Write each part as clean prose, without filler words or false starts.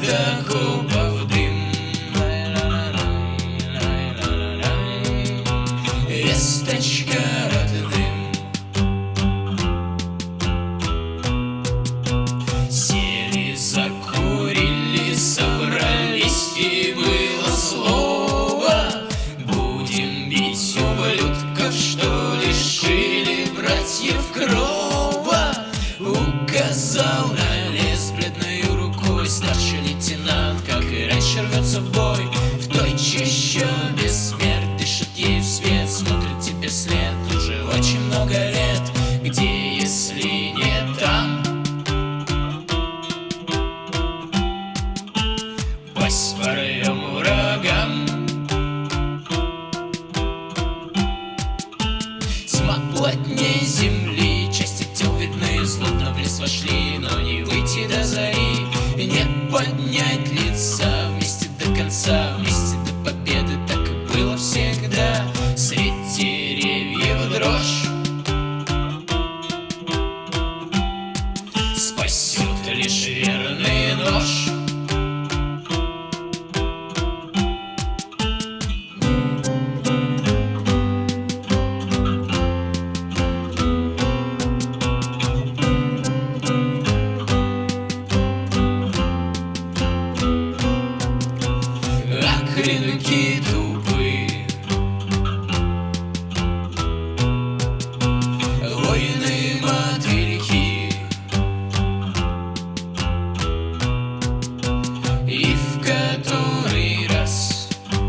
до губов дым. Весточка родным. Сели, закурили, собрались, и было слово: будем бить ублюдков, что лишили братьев Крова. Указал на лес бледной рукой старший лейтенант, как и раньше рвется в бой. В той чаще бессмерть дышит ей вслед, смотрит тебе след уже очень много лет. Где, если не там? По своим врагам. Тьма плотней земли, части тел видны, злобно в лес вошли, но не выйти до зари, не поднять лица вместе до конца, вместе до победы. Так и было всегда. Средь деревьев дрожь спасет лишь верный нож. Клинки тупые, воины мотыльки, и в который раз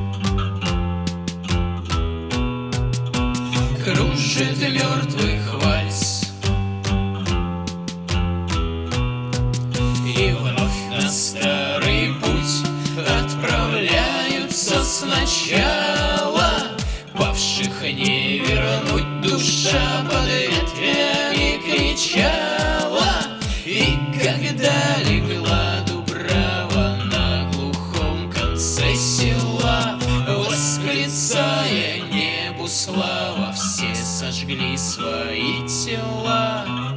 кружит мертвых вальс, и вновь на старый путь отправляются сначала. Павших не вернуть, душа под ветвями кричала. И когда легла дубрава на глухом конце села, восклицая небу слава, все сожгли свои тела.